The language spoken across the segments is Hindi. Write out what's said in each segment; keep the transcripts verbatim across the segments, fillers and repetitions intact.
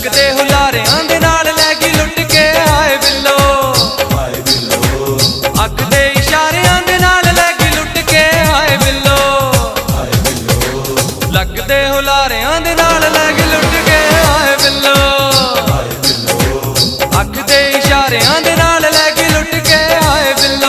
लगदे हुलारियां दे नाल लैगी लुट के आए बिल्लो, आए बिल्लो। अख दे इशारियां दे नाल लैगी लुट के आए बिल्लो, आए बिल्लो। लगदे हुलारियां दे नाल लैगी लुट के आए बिल्लो, आए बिल्लो। अख दे इशारियां दे नाल लैगी लुट के आए बिल्लो।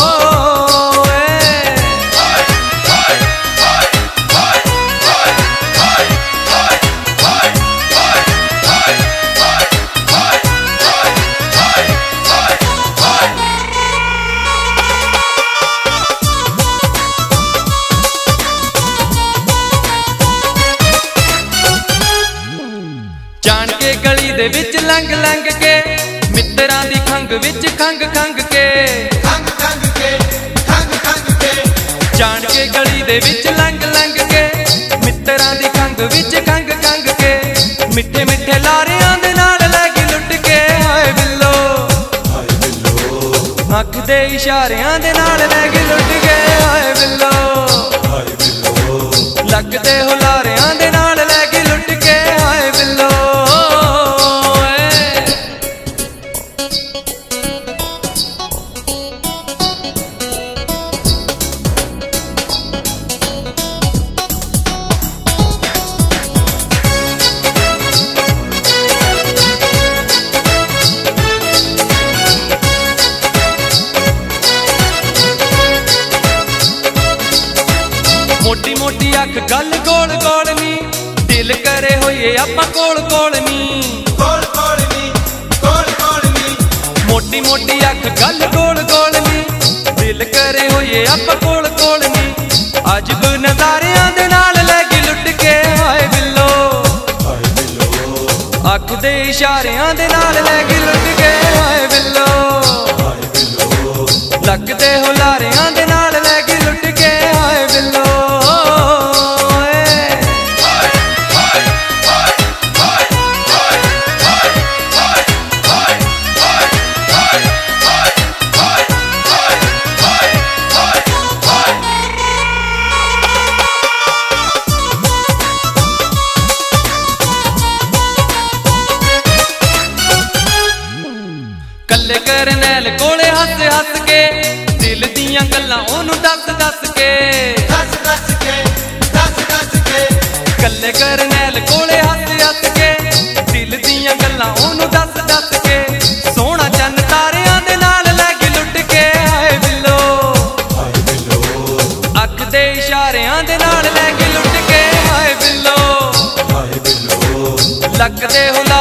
जान के गली दे विच लंघ लंघ के मित्रां दी खंग विच खंग खंग के, खंग खंग के, खंग खंग के। जान के गली दे विच लंघ लंघ के मित्रां दी खंग विच खंग खंग के, मिठे मिठे लारियां दे नाल लैगी लुट के आए बिल्लो, आए बिल्लो। अख दे इशारियां दे नाल लैगी लुट के आए बिल्लो, आए बिल्लो। लगदे हुलारियां दे नाल लैगी लुट के आए बिल्लो। मोटी मोटी अख गल गोल गोल नी, दिल करे होइए आपां कोल कोल नी, कोल कोल नी, कोल कोल नी। मोटी मोटी अख गल गोल गोल नी, दिल करे होइए आपां कोल कोल नी। अजब नज़ारियां दे नाल लैगी लुट के आए बिल्लो, आए बिल्लो। अख दे इशारियां दे नाल लैगी लुट के आए बिल्लो, आए बिल्लो। लगदे हुलारियां दे नाल लैगी लुट के आए बिल्लो। कल्ले करनैल कोले हस हस के दिल दियां गल्लां ओनू दस दस के, दस दस के, दस दस के। कल्ले करनैल कोले हस हस के दिल दियां गल्लां ओनू दस दस के। सोहना चन्न तारियां दे नाल लैगी लुट के आए बिल्लो, आए बिल्लो। अख दे इशारियां दे नाल लैगी लुट के आए बिल्लो, आए बिल्लो। लगदे